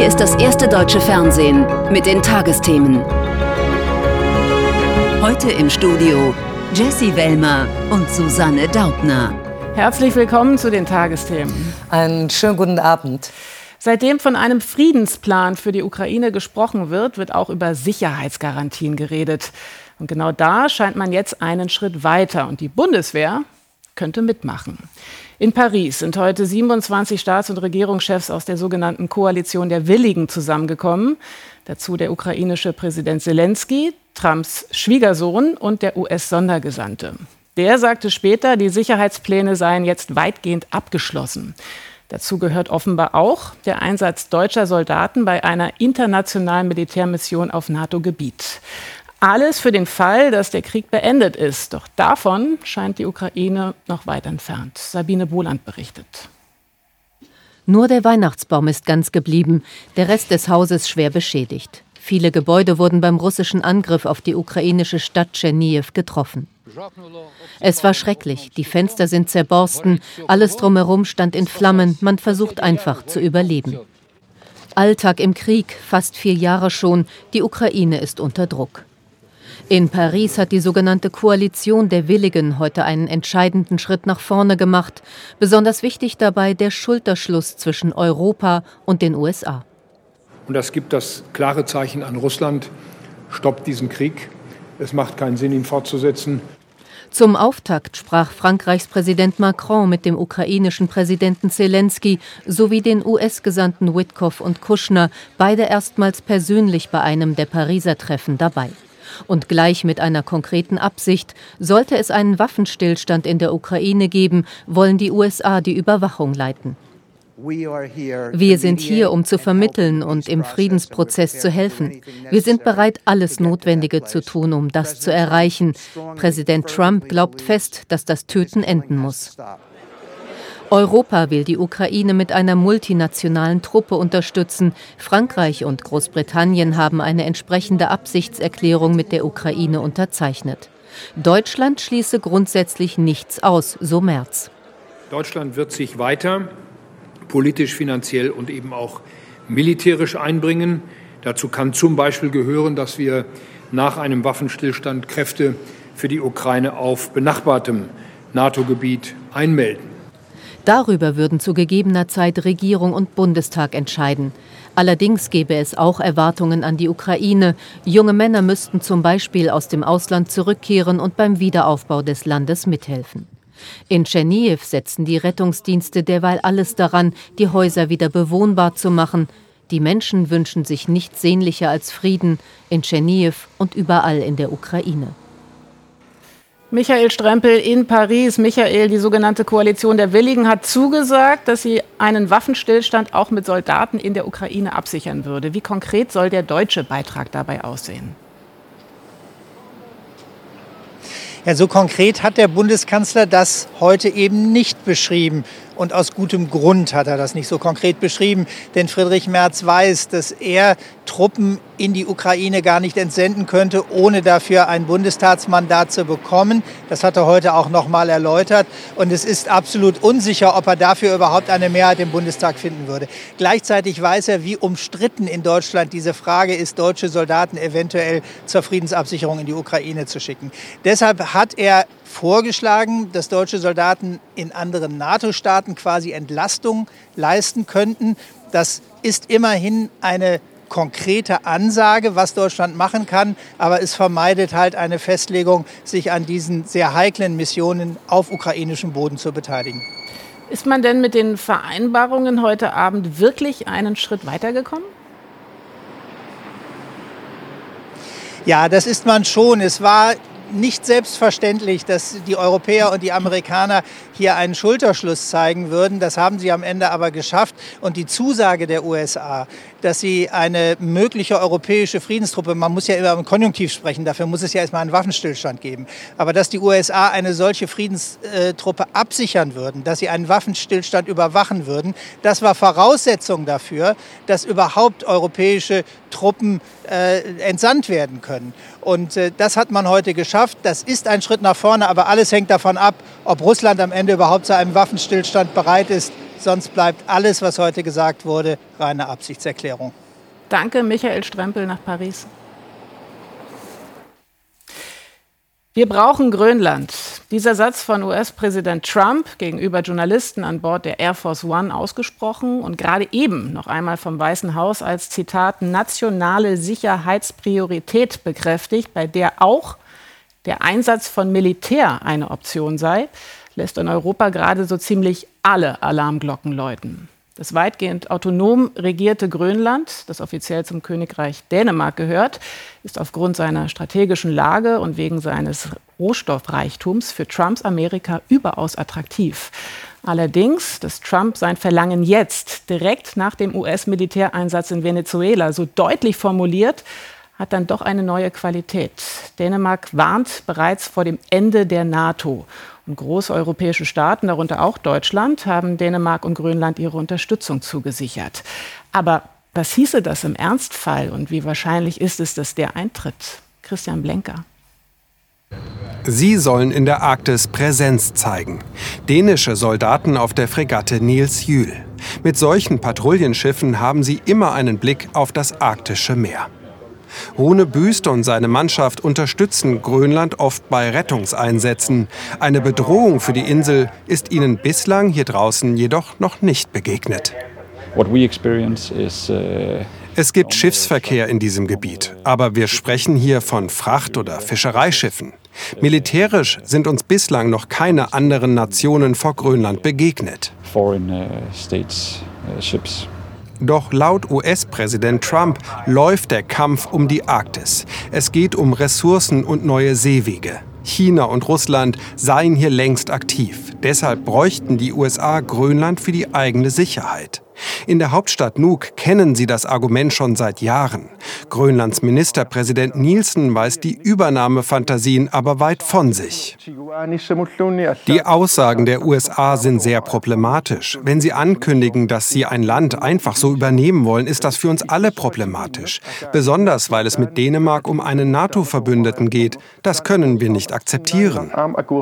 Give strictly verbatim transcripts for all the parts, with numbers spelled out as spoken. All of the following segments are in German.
ist das erste deutsche Fernsehen mit den Tagesthemen. Heute im Studio Jessie Wellmer und Susanne Daubner. Herzlich willkommen zu den Tagesthemen. Einen schönen guten Abend. Seitdem von einem Friedensplan für die Ukraine gesprochen wird, wird auch über Sicherheitsgarantien geredet. Und genau da scheint man jetzt einen Schritt weiter. Und die Bundeswehr könnte mitmachen. In Paris sind heute siebenundzwanzig Staats- und Regierungschefs aus der sogenannten Koalition der Willigen zusammengekommen. Dazu der ukrainische Präsident Selenskyj, Trumps Schwiegersohn und der U S-Sondergesandte. Der sagte später, die Sicherheitspläne seien jetzt weitgehend abgeschlossen. Dazu gehört offenbar auch der Einsatz deutscher Soldaten bei einer internationalen Militärmission auf NATO-Gebiet. Alles für den Fall, dass der Krieg beendet ist. Doch davon scheint die Ukraine noch weit entfernt. Sabine Boland berichtet. Nur der Weihnachtsbaum ist ganz geblieben, der Rest des Hauses schwer beschädigt. Viele Gebäude wurden beim russischen Angriff auf die ukrainische Stadt Tschernihiw getroffen. Es war schrecklich, die Fenster sind zerborsten, alles drumherum stand in Flammen, man versucht einfach zu überleben. Alltag im Krieg, fast vier Jahre schon, die Ukraine ist unter Druck. In Paris hat die sogenannte Koalition der Willigen heute einen entscheidenden Schritt nach vorne gemacht. Besonders wichtig dabei der Schulterschluss zwischen Europa und den U S A. Und das gibt das klare Zeichen an Russland: Stoppt diesen Krieg. Es macht keinen Sinn, ihn fortzusetzen. Zum Auftakt sprach Frankreichs Präsident Macron mit dem ukrainischen Präsidenten Selenskyj sowie den U S-Gesandten Witkoff und Kushner, beide erstmals persönlich bei einem der Pariser Treffen dabei. Und gleich mit einer konkreten Absicht: Sollte es einen Waffenstillstand in der Ukraine geben, wollen die U S A die Überwachung leiten. Wir sind hier, um zu vermitteln und im Friedensprozess zu helfen. Wir sind bereit, alles Notwendige zu tun, um das zu erreichen. Präsident Trump glaubt fest, dass das Töten enden muss. Europa will die Ukraine mit einer multinationalen Truppe unterstützen. Frankreich und Großbritannien haben eine entsprechende Absichtserklärung mit der Ukraine unterzeichnet. Deutschland schließe grundsätzlich nichts aus, so Merz. Deutschland wird sich weiter politisch, finanziell und eben auch militärisch einbringen. Dazu kann zum Beispiel gehören, dass wir nach einem Waffenstillstand Kräfte für die Ukraine auf benachbartem NATO-Gebiet einmelden. Darüber würden zu gegebener Zeit Regierung und Bundestag entscheiden. Allerdings gäbe es auch Erwartungen an die Ukraine. Junge Männer müssten zum Beispiel aus dem Ausland zurückkehren und beim Wiederaufbau des Landes mithelfen. In Tschernihiw setzen die Rettungsdienste derweil alles daran, die Häuser wieder bewohnbar zu machen. Die Menschen wünschen sich nichts sehnlicher als Frieden in Tschernihiw und überall in der Ukraine. Michael Strempel in Paris. Michael, die sogenannte Koalition der Willigen hat zugesagt, dass sie einen Waffenstillstand auch mit Soldaten in der Ukraine absichern würde. Wie konkret soll der deutsche Beitrag dabei aussehen? Ja, so konkret hat der Bundeskanzler das heute eben nicht beschrieben. Und aus gutem Grund hat er das nicht so konkret beschrieben. Denn Friedrich Merz weiß, dass er Truppen in die Ukraine gar nicht entsenden könnte, ohne dafür ein Bundestagsmandat zu bekommen. Das hat er heute auch noch mal erläutert. Und es ist absolut unsicher, ob er dafür überhaupt eine Mehrheit im Bundestag finden würde. Gleichzeitig weiß er, wie umstritten in Deutschland diese Frage ist, deutsche Soldaten eventuell zur Friedensabsicherung in die Ukraine zu schicken. Deshalb hat er vorgeschlagen, dass deutsche Soldaten in anderen NATO-Staaten quasi Entlastung leisten könnten. Das ist immerhin eine konkrete Ansage, was Deutschland machen kann, aber es vermeidet halt eine Festlegung, sich an diesen sehr heiklen Missionen auf ukrainischem Boden zu beteiligen. Ist man denn mit den Vereinbarungen heute Abend wirklich einen Schritt weitergekommen? Ja, das ist man schon. Es war nicht selbstverständlich, dass die Europäer und die Amerikaner hier einen Schulterschluss zeigen würden. Das haben sie am Ende aber geschafft. Und die Zusage der U S A, dass sie eine mögliche europäische Friedenstruppe, man muss ja immer im Konjunktiv sprechen, dafür muss es ja erstmal einen Waffenstillstand geben, aber dass die U S A eine solche Friedenstruppe absichern würden, dass sie einen Waffenstillstand überwachen würden, das war Voraussetzung dafür, dass überhaupt europäische Truppen äh, entsandt werden können. Und äh, das hat man heute geschafft. Das ist ein Schritt nach vorne, aber alles hängt davon ab, ob Russland am Ende überhaupt zu einem Waffenstillstand bereit ist Sonst bleibt alles, was heute gesagt wurde, reine Absichtserklärung. Danke, Michael Strempel nach Paris. Wir brauchen Grönland. Dieser Satz von U S-Präsident Trump gegenüber Journalisten an Bord der Air Force One ausgesprochen und gerade eben noch einmal vom Weißen Haus als Zitat nationale Sicherheitspriorität bekräftigt, bei der auch der Einsatz von Militär eine Option sei, lässt in Europa gerade so ziemlich alle Alarmglocken läuten. Das weitgehend autonom regierte Grönland, das offiziell zum Königreich Dänemark gehört, ist aufgrund seiner strategischen Lage und wegen seines Rohstoffreichtums für Trumps Amerika überaus attraktiv. Allerdings, dass Trump sein Verlangen jetzt, direkt nach dem U S-Militäreinsatz in Venezuela, so deutlich formuliert, hat dann doch eine neue Qualität. Dänemark warnt bereits vor dem Ende der NATO. Und große europäische Staaten, darunter auch Deutschland, haben Dänemark und Grönland ihre Unterstützung zugesichert. Aber was hieße das im Ernstfall und wie wahrscheinlich ist es, dass der eintritt? Christian Blenker. Sie sollen in der Arktis Präsenz zeigen. Dänische Soldaten auf der Fregatte Niels Juel. Mit solchen Patrouillenschiffen haben sie immer einen Blick auf das arktische Meer. Rune Büst und seine Mannschaft unterstützen Grönland oft bei Rettungseinsätzen. Eine Bedrohung für die Insel ist ihnen bislang hier draußen jedoch noch nicht begegnet. Es gibt Schiffsverkehr in diesem Gebiet, aber wir sprechen hier von Fracht- oder Fischereischiffen. Militärisch sind uns bislang noch keine anderen Nationen vor Grönland begegnet. Doch laut U S-Präsident Trump läuft der Kampf um die Arktis. Es geht um Ressourcen und neue Seewege. China und Russland seien hier längst aktiv. Deshalb bräuchten die U S A Grönland für die eigene Sicherheit. In der Hauptstadt Nuuk kennen sie das Argument schon seit Jahren. Grönlands Ministerpräsident Nielsen weist die Übernahmefantasien aber weit von sich. Die Aussagen der U S A sind sehr problematisch. Wenn sie ankündigen, dass sie ein Land einfach so übernehmen wollen, ist das für uns alle problematisch. Besonders, weil es mit Dänemark um einen NATO-Verbündeten geht. Das können wir nicht akzeptieren.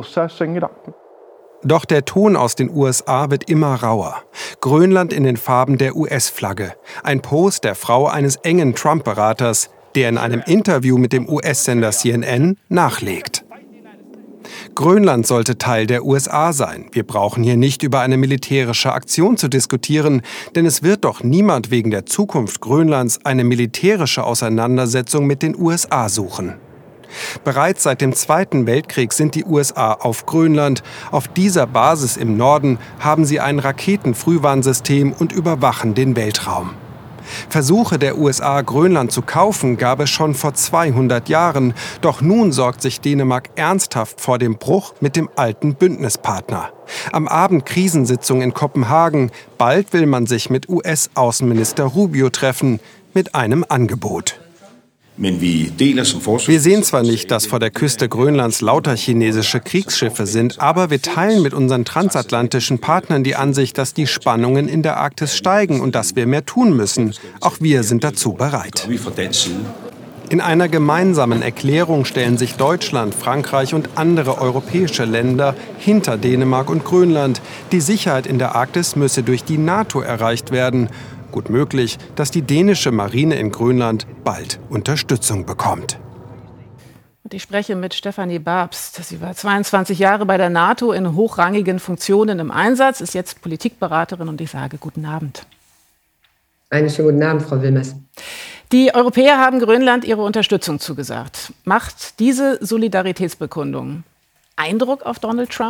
Doch der Ton aus den U S A wird immer rauer. Grönland in den Farben der U S-Flagge. Ein Post der Frau eines engen Trump-Beraters, der in einem Interview mit dem U S-Sender C N N nachlegt. Grönland sollte Teil der U S A sein. Wir brauchen hier nicht über eine militärische Aktion zu diskutieren, denn es wird doch niemand wegen der Zukunft Grönlands eine militärische Auseinandersetzung mit den U S A suchen. Bereits seit dem Zweiten Weltkrieg sind die U S A auf Grönland. Auf dieser Basis im Norden haben sie ein Raketenfrühwarnsystem und überwachen den Weltraum. Versuche der U S A, Grönland zu kaufen, gab es schon vor zweihundert Jahren. Doch nun sorgt sich Dänemark ernsthaft vor dem Bruch mit dem alten Bündnispartner. Am Abend Krisensitzung in Kopenhagen. Bald will man sich mit U S-Außenminister Rubio treffen, mit einem Angebot. Wir sehen zwar nicht, dass vor der Küste Grönlands lauter chinesische Kriegsschiffe sind, aber wir teilen mit unseren transatlantischen Partnern die Ansicht, dass die Spannungen in der Arktis steigen und dass wir mehr tun müssen. Auch wir sind dazu bereit. In einer gemeinsamen Erklärung stellen sich Deutschland, Frankreich und andere europäische Länder hinter Dänemark und Grönland. Die Sicherheit in der Arktis müsse durch die NATO erreicht werden. Gut möglich, dass die dänische Marine in Grönland bald Unterstützung bekommt. Und ich spreche mit Stefanie Babst. Sie war zweiundzwanzig Jahre bei der NATO in hochrangigen Funktionen im Einsatz, ist jetzt Politikberaterin und ich sage guten Abend. Einen schönen guten Abend, Frau Wilmers. Die Europäer haben Grönland ihre Unterstützung zugesagt. Macht diese Solidaritätsbekundung Eindruck auf Donald Trump?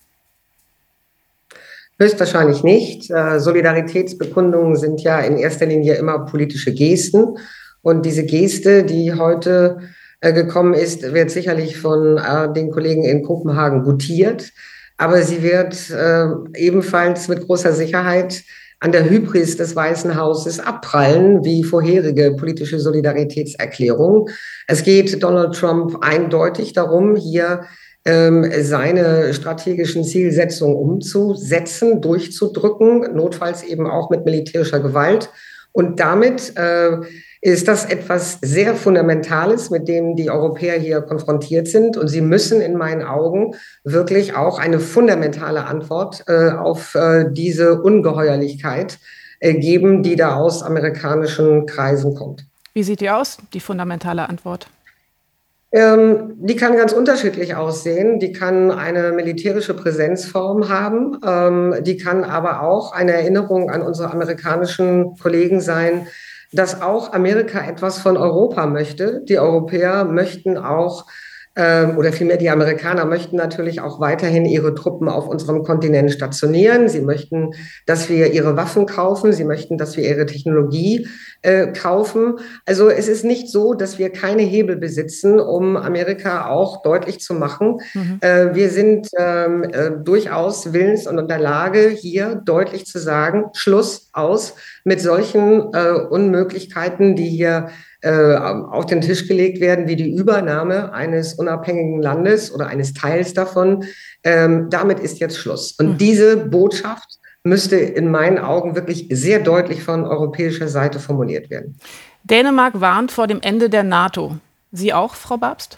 Höchstwahrscheinlich nicht. Solidaritätsbekundungen sind ja in erster Linie immer politische Gesten. Und diese Geste, die heute gekommen ist, wird sicherlich von den Kollegen in Kopenhagen gutiert. Aber sie wird ebenfalls mit großer Sicherheit an der Hybris des Weißen Hauses abprallen, wie vorherige politische Solidaritätserklärungen. Es geht Donald Trump eindeutig darum, hier seine strategischen Zielsetzungen umzusetzen, durchzudrücken, notfalls eben auch mit militärischer Gewalt. Und damit äh, ist das etwas sehr Fundamentales, mit dem die Europäer hier konfrontiert sind. Und sie müssen in meinen Augen wirklich auch eine fundamentale Antwort äh, auf äh, diese Ungeheuerlichkeit äh, geben, die da aus amerikanischen Kreisen kommt. Wie sieht die aus, die fundamentale Antwort? Ähm, die kann ganz unterschiedlich aussehen. Die kann eine militärische Präsenzform haben. Ähm, die kann aber auch eine Erinnerung an unsere amerikanischen Kollegen sein, dass auch Amerika etwas von Europa möchte. Die Europäer möchten auch, ähm, oder vielmehr die Amerikaner möchten natürlich auch weiterhin ihre Truppen auf unserem Kontinent stationieren. Sie möchten, dass wir ihre Waffen kaufen. Sie möchten, dass wir ihre Technologie äh, kaufen. Also es ist nicht so, dass wir keine Hebel besitzen, um Amerika auch deutlich zu machen. Mhm. Äh, wir sind ähm, äh, durchaus willens und in der Lage, hier deutlich zu sagen, Schluss aus mit solchen äh, Unmöglichkeiten, die hier äh, auf den Tisch gelegt werden, wie die Übernahme eines unabhängigen Landes oder eines Teils davon. Ähm, damit ist jetzt Schluss. Und mhm. diese Botschaft müsste in meinen Augen wirklich sehr deutlich von europäischer Seite formuliert werden. Dänemark warnt vor dem Ende der NATO. Sie auch, Frau Babst?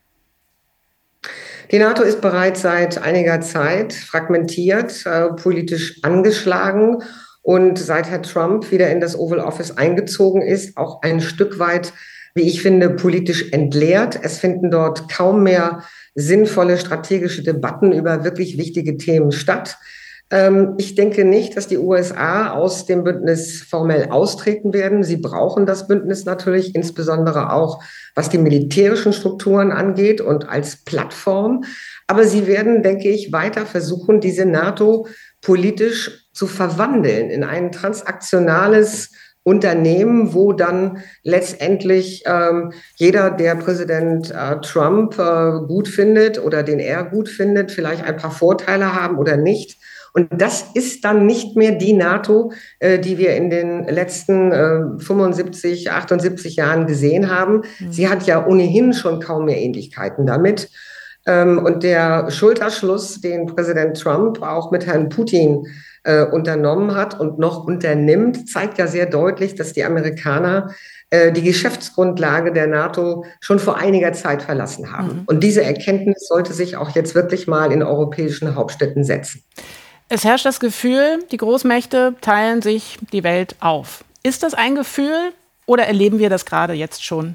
Die NATO ist bereits seit einiger Zeit fragmentiert, äh, politisch angeschlagen und seit Herr Trump wieder in das Oval Office eingezogen ist, auch ein Stück weit, wie ich finde, politisch entleert. Es finden dort kaum mehr sinnvolle strategische Debatten über wirklich wichtige Themen statt. Ähm, ich denke nicht, dass die U S A aus dem Bündnis formell austreten werden. Sie brauchen das Bündnis natürlich, insbesondere auch, was die militärischen Strukturen angeht und als Plattform. Aber sie werden, denke ich, weiter versuchen, diese NATO politisch zu verwandeln in ein transaktionales Unternehmen, wo dann letztendlich ähm, jeder, der Präsident äh, Trump äh, gut findet oder den er gut findet, vielleicht ein paar Vorteile haben oder nicht. Und das ist dann nicht mehr die NATO, äh, die wir in den letzten äh, fünfundsiebzig, achtundsiebzig Jahren gesehen haben. Mhm. Sie hat ja ohnehin schon kaum mehr Ähnlichkeiten damit. Ähm, und der Schulterschluss, den Präsident Trump auch mit Herrn Putin äh, unternommen hat und noch unternimmt, zeigt ja sehr deutlich, dass die Amerikaner äh, die Geschäftsgrundlage der NATO schon vor einiger Zeit verlassen haben. Mhm. Und diese Erkenntnis sollte sich auch jetzt wirklich mal in europäischen Hauptstädten setzen. Es herrscht das Gefühl, die Großmächte teilen sich die Welt auf. Ist das ein Gefühl oder erleben wir das gerade jetzt schon?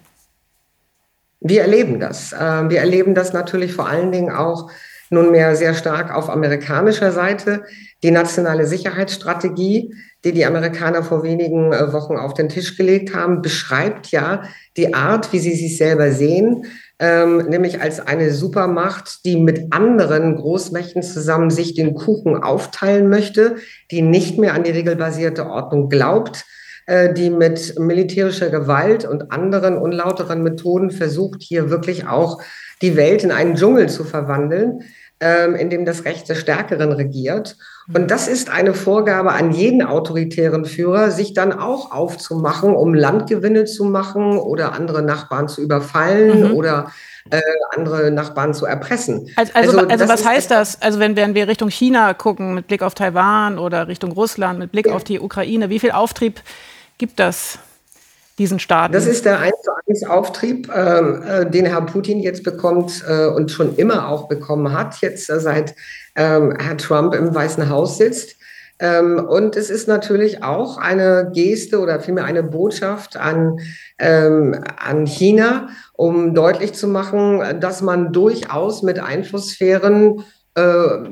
Wir erleben das. Wir erleben das natürlich vor allen Dingen auch nunmehr sehr stark auf amerikanischer Seite. Die nationale Sicherheitsstrategie, die die Amerikaner vor wenigen Wochen auf den Tisch gelegt haben, beschreibt ja die Art, wie sie sich selber sehen, ähm, nämlich als eine Supermacht, die mit anderen Großmächten zusammen sich den Kuchen aufteilen möchte, die nicht mehr an die regelbasierte Ordnung glaubt, äh, die mit militärischer Gewalt und anderen unlauteren Methoden versucht, hier wirklich auch die Welt in einen Dschungel zu verwandeln, ähm, in dem das Recht des Stärkeren regiert. Und das ist eine Vorgabe an jeden autoritären Führer, sich dann auch aufzumachen, um Landgewinne zu machen oder andere Nachbarn zu überfallen mhm. oder äh, andere Nachbarn zu erpressen. Also, also, also, also was heißt das? Also wenn, wenn wir Richtung China gucken, mit Blick auf Taiwan oder Richtung Russland, mit Blick ja. auf die Ukraine, wie viel Auftrieb gibt das diesen Staaten? Das ist der eins zu eins Auftrieb, äh, den Herr Putin jetzt bekommt äh, und schon immer auch bekommen hat, jetzt äh, seit ähm, Herr Trump im Weißen Haus sitzt. Ähm, und es ist natürlich auch eine Geste oder vielmehr eine Botschaft an, ähm, an China, um deutlich zu machen, dass man durchaus mit Einflusssphären, äh,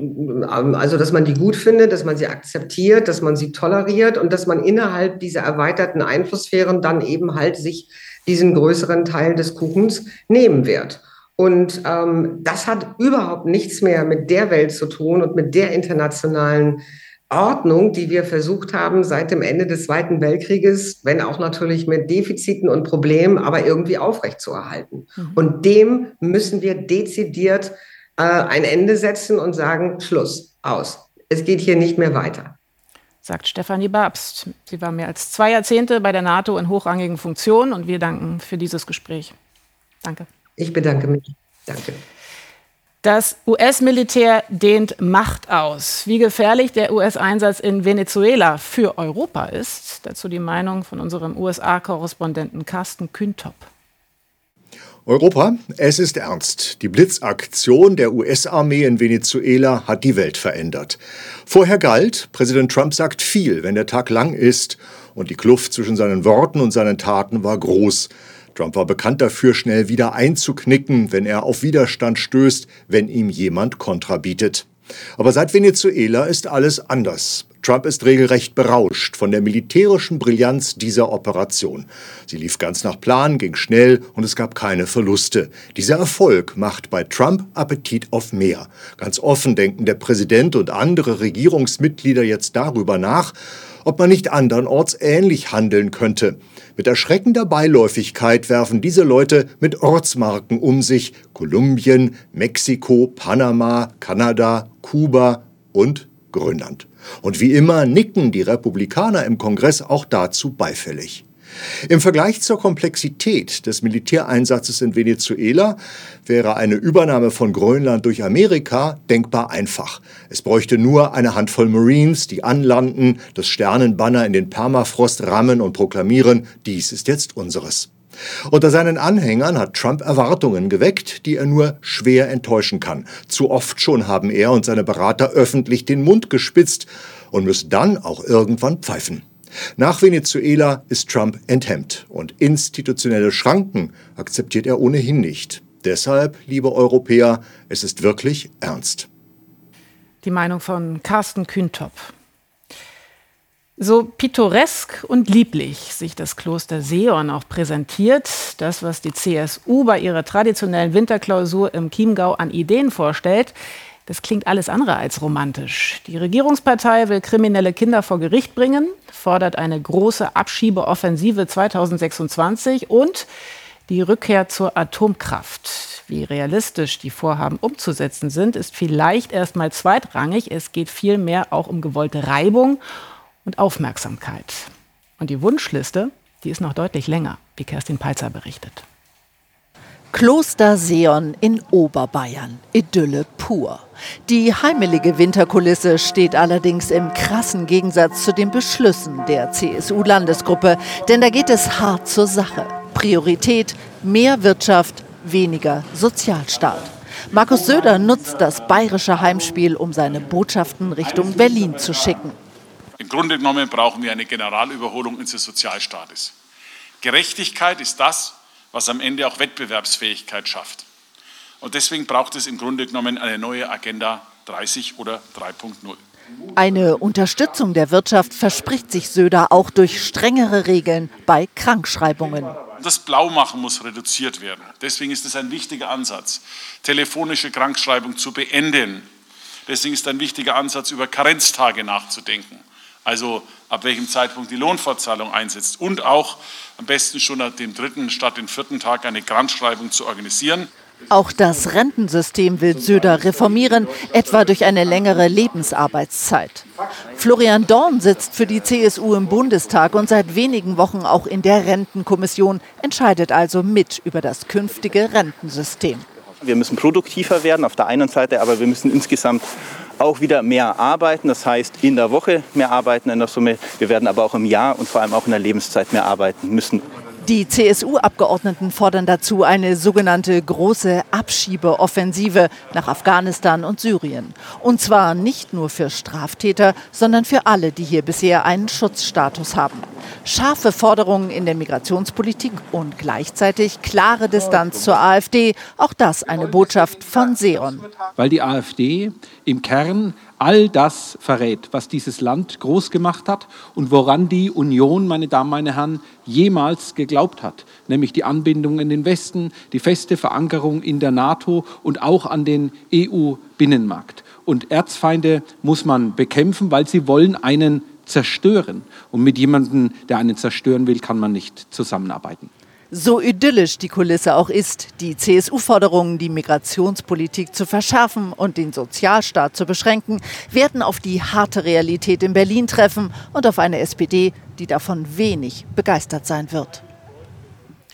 also dass man die gut findet, dass man sie akzeptiert, dass man sie toleriert und dass man innerhalb dieser erweiterten Einflusssphären dann eben halt sich diesen größeren Teil des Kuchens nehmen wird. Und ähm, das hat überhaupt nichts mehr mit der Welt zu tun und mit der internationalen Ordnung, die wir versucht haben seit dem Ende des Zweiten Weltkrieges, wenn auch natürlich mit Defiziten und Problemen, aber irgendwie aufrechtzuerhalten. Mhm. Und dem müssen wir dezidiert äh, ein Ende setzen und sagen, Schluss, aus. Es geht hier nicht mehr weiter. Sagt Stefanie Babst. Sie war mehr als zwei Jahrzehnte bei der NATO in hochrangigen Funktionen und wir danken für dieses Gespräch. Danke. Ich bedanke mich. Danke. Das U S-Militär dehnt Macht aus. Wie gefährlich der U S-Einsatz in Venezuela für Europa ist, dazu die Meinung von unserem U S A-Korrespondenten Carsten Kühntop. Europa, es ist ernst. Die Blitzaktion der U S-Armee in Venezuela hat die Welt verändert. Vorher galt, Präsident Trump sagt viel, wenn der Tag lang ist. Und die Kluft zwischen seinen Worten und seinen Taten war groß. Trump war bekannt dafür, schnell wieder einzuknicken, wenn er auf Widerstand stößt, wenn ihm jemand Kontra bietet. Aber seit Venezuela ist alles anders. Trump ist regelrecht berauscht von der militärischen Brillanz dieser Operation. Sie lief ganz nach Plan, ging schnell und es gab keine Verluste. Dieser Erfolg macht bei Trump Appetit auf mehr. Ganz offen denken der Präsident und andere Regierungsmitglieder jetzt darüber nach, ob man nicht andernorts ähnlich handeln könnte. Mit erschreckender Beiläufigkeit werfen diese Leute mit Ortsmarken um sich: Kolumbien, Mexiko, Panama, Kanada, Kuba und Grönland. Und wie immer nicken die Republikaner im Kongress auch dazu beifällig. Im Vergleich zur Komplexität des Militäreinsatzes in Venezuela wäre eine Übernahme von Grönland durch Amerika denkbar einfach. Es bräuchte nur eine Handvoll Marines, die anlanden, das Sternenbanner in den Permafrost rammen und proklamieren: Dies ist jetzt unseres. Unter seinen Anhängern hat Trump Erwartungen geweckt, die er nur schwer enttäuschen kann. Zu oft schon haben er und seine Berater öffentlich den Mund gespitzt und müssen dann auch irgendwann pfeifen. Nach Venezuela ist Trump enthemmt und institutionelle Schranken akzeptiert er ohnehin nicht. Deshalb, liebe Europäer, es ist wirklich ernst. Die Meinung von Carsten Kühntop. So pittoresk und lieblich sich das Kloster Seeon auch präsentiert, das, was die C S U bei ihrer traditionellen Winterklausur im Chiemgau an Ideen vorstellt, das klingt alles andere als romantisch. Die Regierungspartei will kriminelle Kinder vor Gericht bringen, fordert eine große Abschiebeoffensive zweitausendsechsundzwanzig und die Rückkehr zur Atomkraft. Wie realistisch die Vorhaben umzusetzen sind, ist vielleicht erstmal zweitrangig. Es geht vielmehr auch um gewollte Reibung und Aufmerksamkeit. Und die Wunschliste, die ist noch deutlich länger, wie Kerstin Peitzer berichtet. Kloster Seeon in Oberbayern. Idylle pur. Die heimelige Winterkulisse steht allerdings im krassen Gegensatz zu den Beschlüssen der C S U-Landesgruppe. Denn da geht es hart zur Sache. Priorität: mehr Wirtschaft, weniger Sozialstaat. Markus Söder nutzt das bayerische Heimspiel, um seine Botschaften Richtung Berlin zu schicken. Im Grunde genommen brauchen wir eine Generalüberholung unseres Sozialstaates. Gerechtigkeit ist das, was am Ende auch Wettbewerbsfähigkeit schafft. Und deswegen braucht es im Grunde genommen eine neue Agenda dreißig oder drei Punkt null. Eine Unterstützung der Wirtschaft verspricht sich Söder auch durch strengere Regeln bei Krankschreibungen. Das Blaumachen muss reduziert werden. Deswegen ist es ein wichtiger Ansatz, telefonische Krankschreibung zu beenden. Deswegen ist ein wichtiger Ansatz, über Karenztage nachzudenken. Also ab welchem Zeitpunkt die Lohnfortzahlung einsetzt und auch am besten schon ab dem dritten statt dem vierten Tag eine Krankschreibung zu organisieren. Auch das Rentensystem will Söder reformieren, etwa durch eine längere Lebensarbeitszeit. Florian Dorn sitzt für die C S U im Bundestag und seit wenigen Wochen auch in der Rentenkommission, entscheidet also mit über das künftige Rentensystem. Wir müssen produktiver werden auf der einen Seite, aber wir müssen insgesamt auch wieder mehr arbeiten. Das heißt, in der Woche mehr arbeiten in der Summe. Wir werden aber auch im Jahr und vor allem auch in der Lebenszeit mehr arbeiten müssen. Die C S U-Abgeordneten fordern dazu eine sogenannte große Abschiebeoffensive nach Afghanistan und Syrien. Und zwar nicht nur für Straftäter, sondern für alle, die hier bisher einen Schutzstatus haben. Scharfe Forderungen in der Migrationspolitik und gleichzeitig klare Distanz zur AfD. Auch das eine Botschaft von Seeon. Weil die AfD im Kern all das verrät, was dieses Land groß gemacht hat und woran die Union, meine Damen, meine Herren, jemals geglaubt hat. Nämlich die Anbindung in den Westen, die feste Verankerung in der NATO und auch an den E U-Binnenmarkt. Und Erzfeinde muss man bekämpfen, weil sie wollen einen zerstören. Und mit jemandem, der einen zerstören will, kann man nicht zusammenarbeiten. So idyllisch die Kulisse auch ist, die C S U-Forderungen, die Migrationspolitik zu verschärfen und den Sozialstaat zu beschränken, werden auf die harte Realität in Berlin treffen und auf eine S P D, die davon wenig begeistert sein wird.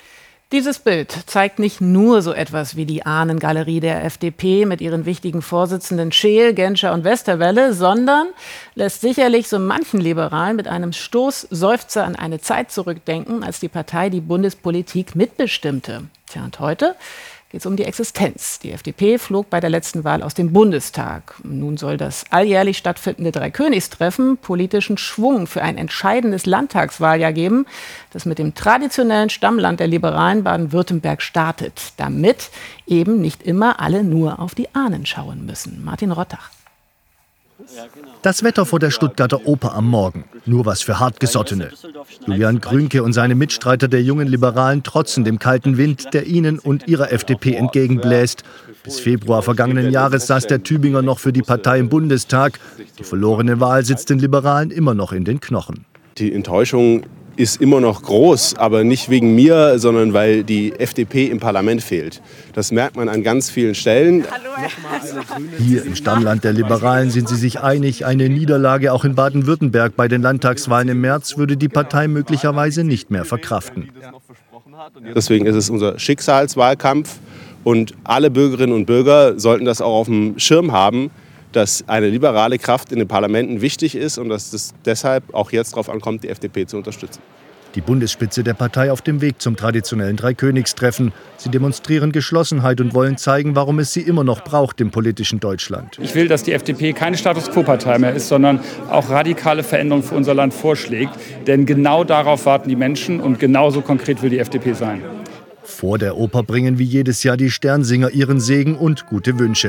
Dieses Bild zeigt nicht nur so etwas wie die Ahnengalerie der F D P mit ihren wichtigen Vorsitzenden Scheel, Genscher und Westerwelle, sondern lässt sicherlich so manchen Liberalen mit einem Stoßseufzer an eine Zeit zurückdenken, als die Partei die Bundespolitik mitbestimmte. Tja, und heute geht es um die Existenz. Die F D P flog bei der letzten Wahl aus dem Bundestag. Nun soll das alljährlich stattfindende Dreikönigstreffen politischen Schwung für ein entscheidendes Landtagswahljahr geben, das mit dem traditionellen Stammland der Liberalen Baden-Württemberg startet, damit eben nicht immer alle nur auf die Ahnen schauen müssen. Martin Rottach. Das Wetter vor der Stuttgarter Oper am Morgen. Nur was für Hartgesottene. Julian Grünke und seine Mitstreiter der jungen Liberalen trotzen dem kalten Wind, der ihnen und ihrer F D P entgegenbläst. Bis Februar vergangenen Jahres saß der Tübinger noch für die Partei im Bundestag. Die verlorene Wahl sitzt den Liberalen immer noch in den Knochen. Die Enttäuschung ist immer noch groß, aber nicht wegen mir, sondern weil die F D P im Parlament fehlt. Das merkt man an ganz vielen Stellen. Hier im Stammland der Liberalen sind sie sich einig, eine Niederlage auch in Baden-Württemberg bei den Landtagswahlen im März würde die Partei möglicherweise nicht mehr verkraften. Deswegen ist es unser Schicksalswahlkampf und alle Bürgerinnen und Bürger sollten das auch auf dem Schirm haben, dass eine liberale Kraft in den Parlamenten wichtig ist und dass es deshalb auch jetzt darauf ankommt, die F D P zu unterstützen. Die Bundesspitze der Partei auf dem Weg zum traditionellen Dreikönigstreffen. Sie demonstrieren Geschlossenheit und wollen zeigen, warum es sie immer noch braucht im politischen Deutschland. Ich will, dass die F D P keine Status-quo-Partei mehr ist, sondern auch radikale Veränderungen für unser Land vorschlägt. Denn genau darauf warten die Menschen und genauso konkret will die F D P sein. Vor der Oper bringen wie jedes Jahr die Sternsinger ihren Segen und gute Wünsche.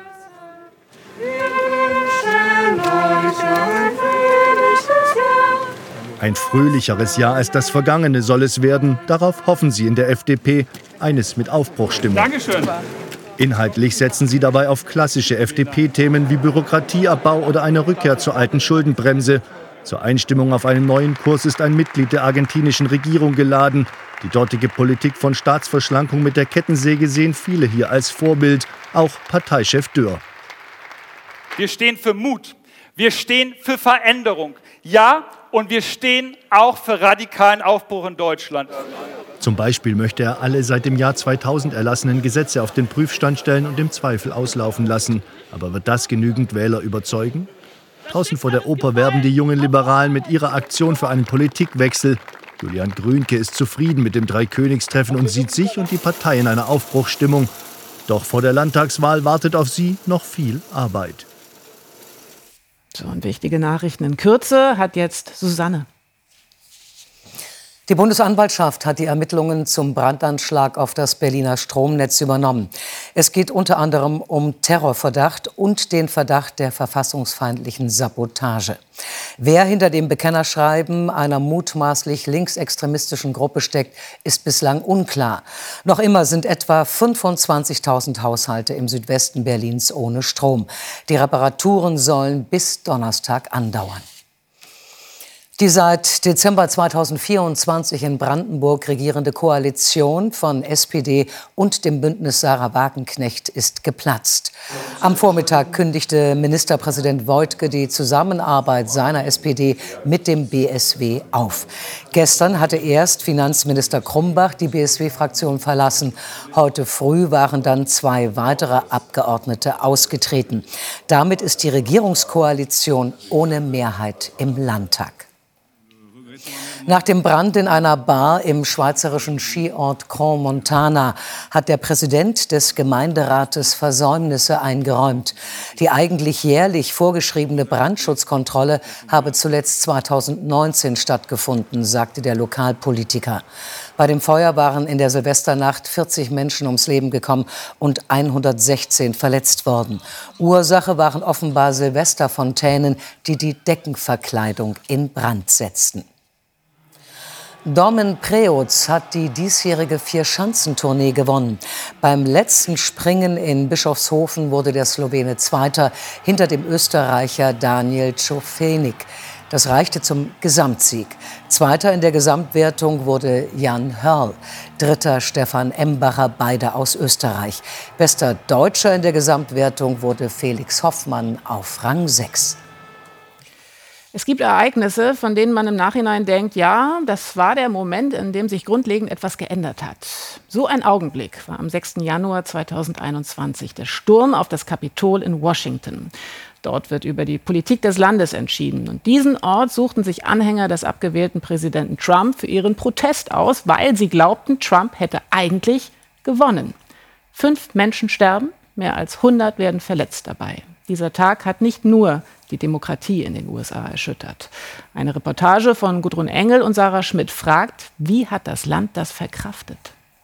Ein fröhlicheres Jahr als das vergangene soll es werden. Darauf hoffen sie in der F D P. Eines mit Aufbruchstimmung. Dankeschön. Inhaltlich setzen sie dabei auf klassische F D P-Themen wie Bürokratieabbau oder eine Rückkehr zur alten Schuldenbremse. Zur Einstimmung auf einen neuen Kurs ist ein Mitglied der argentinischen Regierung geladen. Die dortige Politik von Staatsverschlankung mit der Kettensäge sehen viele hier als Vorbild, auch Parteichef Dürr. Wir stehen für Mut. Wir stehen für Veränderung. Ja, und wir stehen auch für radikalen Aufbruch in Deutschland. Zum Beispiel möchte er alle seit dem Jahr zweitausend erlassenen Gesetze auf den Prüfstand stellen und im Zweifel auslaufen lassen. Aber wird das genügend Wähler überzeugen? Draußen vor der Oper werben die jungen Liberalen mit ihrer Aktion für einen Politikwechsel. Julian Grünke ist zufrieden mit dem Dreikönigstreffen und sieht sich und die Partei in einer Aufbruchsstimmung. Doch vor der Landtagswahl wartet auf sie noch viel Arbeit. So, und wichtige Nachrichten in Kürze hat jetzt Susanne. Die Bundesanwaltschaft hat die Ermittlungen zum Brandanschlag auf das Berliner Stromnetz übernommen. Es geht unter anderem um Terrorverdacht und den Verdacht der verfassungsfeindlichen Sabotage. Wer hinter dem Bekennerschreiben einer mutmaßlich linksextremistischen Gruppe steckt, ist bislang unklar. Noch immer sind etwa fünfundzwanzigtausend Haushalte im Südwesten Berlins ohne Strom. Die Reparaturen sollen bis Donnerstag andauern. Die seit Dezember zweitausendvierundzwanzig in Brandenburg regierende Koalition von S P D und dem Bündnis Sarah Wagenknecht ist geplatzt. Am Vormittag kündigte Ministerpräsident Woidke die Zusammenarbeit seiner S P D mit dem B S W auf. Gestern hatte erst Finanzminister Krumbach die B S W-Fraktion verlassen. Heute früh waren dann zwei weitere Abgeordnete ausgetreten. Damit ist die Regierungskoalition ohne Mehrheit im Landtag. Nach dem Brand in einer Bar im schweizerischen Skiort Crans-Montana hat der Präsident des Gemeinderates Versäumnisse eingeräumt. Die eigentlich jährlich vorgeschriebene Brandschutzkontrolle habe zuletzt zweitausendneunzehn stattgefunden, sagte der Lokalpolitiker. Bei dem Feuer waren in der Silvesternacht vierzig Menschen ums Leben gekommen und hundertsechzehn verletzt worden. Ursache waren offenbar Silvesterfontänen, die die Deckenverkleidung in Brand setzten. Domen Preoz hat die diesjährige Vierschanzentournee gewonnen. Beim letzten Springen in Bischofshofen wurde der Slowene Zweiter hinter dem Österreicher Daniel Czofenik. Das reichte zum Gesamtsieg. Zweiter in der Gesamtwertung wurde Jan Hörl. Dritter Stefan Embacher, beide aus Österreich. Bester Deutscher in der Gesamtwertung wurde Felix Hoffmann auf Rang sechs. Es gibt Ereignisse, von denen man im Nachhinein denkt, ja, das war der Moment, in dem sich grundlegend etwas geändert hat. So ein Augenblick war am sechsten Januar zweitausendeinundzwanzig, der Sturm auf das Kapitol in Washington. Dort wird über die Politik des Landes entschieden. Und diesen Ort suchten sich Anhänger des abgewählten Präsidenten Trump für ihren Protest aus, weil sie glaubten, Trump hätte eigentlich gewonnen. Fünf Menschen sterben, mehr als hundert werden verletzt dabei. Dieser Tag hat nicht nur die Demokratie in den U S A erschüttert. Eine Reportage von Gudrun Engel und Sarah Schmidt fragt, wie hat das Land das verkraftet?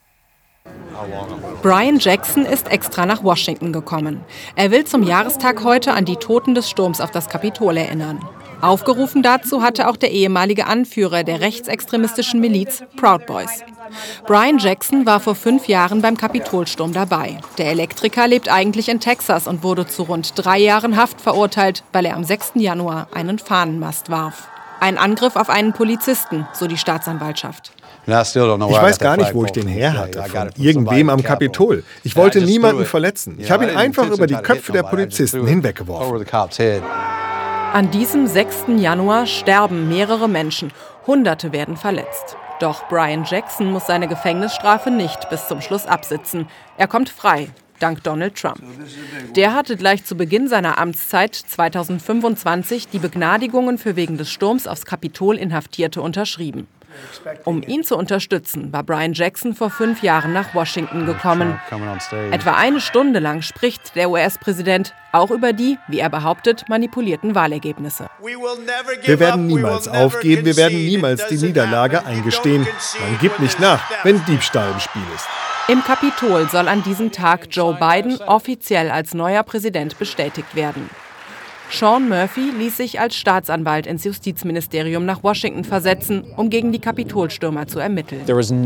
Brian Jackson ist extra nach Washington gekommen. Er will zum Jahrestag heute an die Toten des Sturms auf das Kapitol erinnern. Aufgerufen dazu hatte auch der ehemalige Anführer der rechtsextremistischen Miliz Proud Boys. Brian Jackson war vor fünf Jahren beim Kapitolsturm dabei. Der Elektriker lebt eigentlich in Texas und wurde zu rund drei Jahren Haft verurteilt, weil er am sechsten Januar einen Fahnenmast warf. Ein Angriff auf einen Polizisten, so die Staatsanwaltschaft. Ich weiß gar nicht, wo ich den her hatte. Von irgendwem am Kapitol. Ich wollte niemanden verletzen. Ich habe ihn einfach über die Köpfe der Polizisten hinweggeworfen. An diesem sechsten Januar sterben mehrere Menschen. Hunderte werden verletzt. Doch Brian Jackson muss seine Gefängnisstrafe nicht bis zum Schluss absitzen. Er kommt frei, dank Donald Trump. Der hatte gleich zu Beginn seiner Amtszeit zweitausendfünfundzwanzig die Begnadigungen für wegen des Sturms aufs Kapitol Inhaftierte unterschrieben. Um ihn zu unterstützen, war Brian Jackson vor fünf Jahren nach Washington gekommen. Etwa eine Stunde lang spricht der U S-Präsident auch über die, wie er behauptet, manipulierten Wahlergebnisse. Wir werden niemals aufgeben, wir werden niemals die Niederlage eingestehen. Man gibt nicht nach, wenn Diebstahl im Spiel ist. Im Kapitol soll an diesem Tag Joe Biden offiziell als neuer Präsident bestätigt werden. Sean Murphy ließ sich als Staatsanwalt ins Justizministerium nach Washington versetzen, um gegen die Kapitolstürmer zu ermitteln.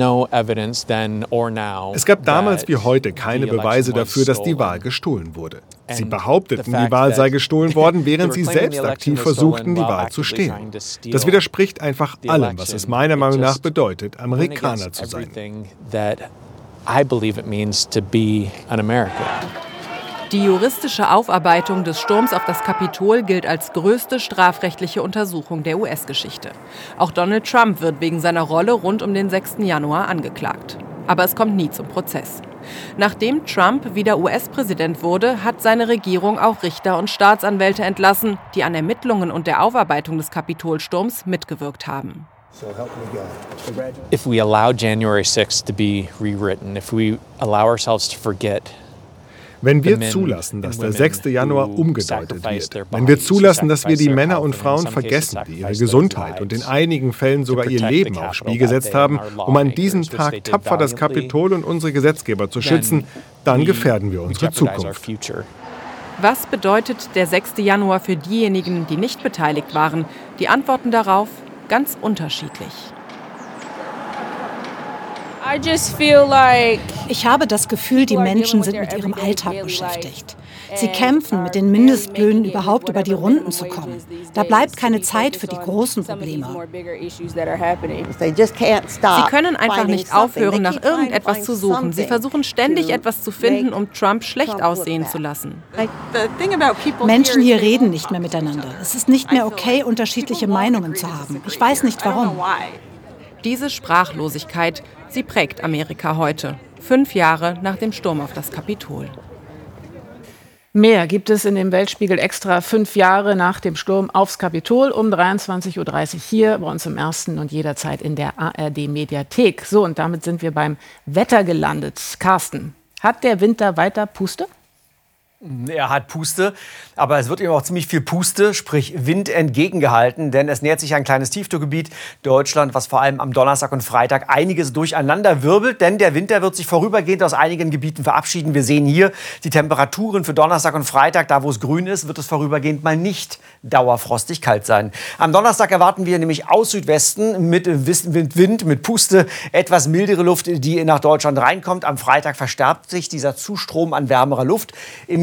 Es gab damals wie heute keine Beweise dafür, dass die Wahl gestohlen wurde. Sie behaupteten, die Wahl sei gestohlen worden, während sie selbst aktiv versuchten, die Wahl zu stehlen. Das widerspricht einfach allem, was es meiner Meinung nach bedeutet, Amerikaner zu sein. Die juristische Aufarbeitung des Sturms auf das Kapitol gilt als größte strafrechtliche Untersuchung der U S-Geschichte. Auch Donald Trump wird wegen seiner Rolle rund um den sechsten Januar angeklagt. Aber es kommt nie zum Prozess. Nachdem Trump wieder U S-Präsident wurde, hat seine Regierung auch Richter und Staatsanwälte entlassen, die an Ermittlungen und der Aufarbeitung des Kapitolsturms mitgewirkt haben. If we allow January sixth to be rewritten, if we allow ourselves to forget, wenn wir zulassen, dass der sechste Januar umgedeutet wird, wenn wir zulassen, dass wir die Männer und Frauen vergessen, die ihre Gesundheit und in einigen Fällen sogar ihr Leben aufs Spiel gesetzt haben, um an diesem Tag tapfer das Kapitol und unsere Gesetzgeber zu schützen, dann gefährden wir unsere Zukunft. Was bedeutet der sechste Januar für diejenigen, die nicht beteiligt waren? Die Antworten darauf ganz unterschiedlich. Ich habe das Gefühl, die Menschen sind mit ihrem Alltag beschäftigt. Sie kämpfen, mit den Mindestlöhnen überhaupt über die Runden zu kommen. Da bleibt keine Zeit für die großen Probleme. Sie können einfach nicht aufhören, nach irgendetwas zu suchen. Sie versuchen ständig etwas zu finden, um Trump schlecht aussehen zu lassen. Menschen hier reden nicht mehr miteinander. Es ist nicht mehr okay, unterschiedliche Meinungen zu haben. Ich weiß nicht warum. Diese Sprachlosigkeit, sie prägt Amerika heute, fünf Jahre nach dem Sturm auf das Kapitol. Mehr gibt es in dem Weltspiegel Extra fünf Jahre nach dem Sturm aufs Kapitol um dreiundzwanzig Uhr dreißig hier bei uns im Ersten und jederzeit in der A R D-Mediathek. So, und damit sind wir beim Wetter gelandet. Carsten, hat der Winter weiter Puste? Er hat Puste, aber es wird ihm auch ziemlich viel Puste, sprich Wind, entgegengehalten, denn es nähert sich ein kleines Tiefdruckgebiet Deutschland, was vor allem am Donnerstag und Freitag einiges durcheinander wirbelt, denn der Winter wird sich vorübergehend aus einigen Gebieten verabschieden. Wir sehen hier die Temperaturen für Donnerstag und Freitag, da wo es grün ist, wird es vorübergehend mal nicht dauerfrostig kalt sein. Am Donnerstag erwarten wir nämlich aus Südwesten mit Wind, mit Puste, etwas mildere Luft, die nach Deutschland reinkommt. Am Freitag verstärkt sich dieser Zustrom an wärmerer Luft. Im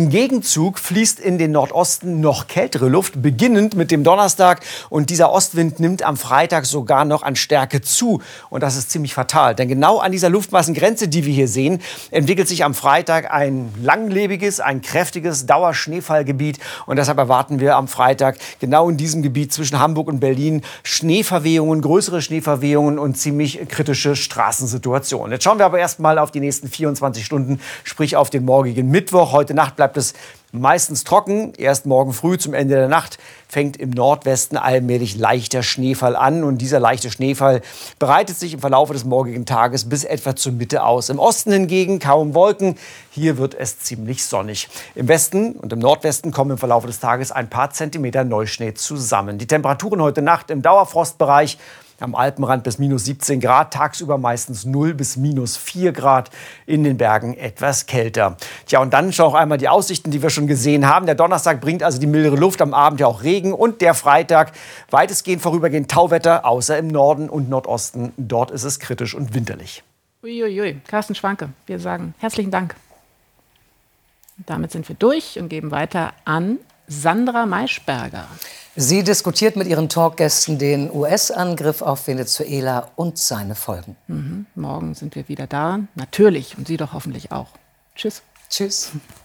Im Gegenzug fließt in den Nordosten noch kältere Luft, beginnend mit dem Donnerstag. Und dieser Ostwind nimmt am Freitag sogar noch an Stärke zu. Und das ist ziemlich fatal, denn genau an dieser Luftmassengrenze, die wir hier sehen, entwickelt sich am Freitag ein langlebiges, ein kräftiges Dauerschneefallgebiet. Und deshalb erwarten wir am Freitag genau in diesem Gebiet zwischen Hamburg und Berlin Schneeverwehungen, größere Schneeverwehungen und ziemlich kritische Straßensituationen. Jetzt schauen wir aber erst mal auf die nächsten vierundzwanzig Stunden, sprich auf den morgigen Mittwoch. Heute Nacht bleibt es meistens trocken. Erst morgen früh zum Ende der Nacht fängt im Nordwesten allmählich leichter Schneefall an. Und dieser leichte Schneefall breitet sich im Verlauf des morgigen Tages bis etwa zur Mitte aus. Im Osten hingegen kaum Wolken. Hier wird es ziemlich sonnig. Im Westen und im Nordwesten kommen im Verlauf des Tages ein paar Zentimeter Neuschnee zusammen. Die Temperaturen heute Nacht im Dauerfrostbereich. Am Alpenrand bis minus siebzehn Grad, tagsüber meistens null bis minus vier Grad, in den Bergen etwas kälter. Tja, und dann schauen auch einmal die Aussichten, die wir schon gesehen haben. Der Donnerstag bringt also die mildere Luft, am Abend ja auch Regen und der Freitag weitestgehend vorübergehend Tauwetter, außer im Norden und Nordosten. Dort ist es kritisch und winterlich. Uiuiui, Carsten Schwanke, wir sagen herzlichen Dank. Und damit sind wir durch und geben weiter an Sandra Maischberger. Sie diskutiert mit ihren Talkgästen den U S-Angriff auf Venezuela und seine Folgen. Mhm. Morgen sind wir wieder da. Natürlich. Und Sie doch hoffentlich auch. Tschüss. Tschüss.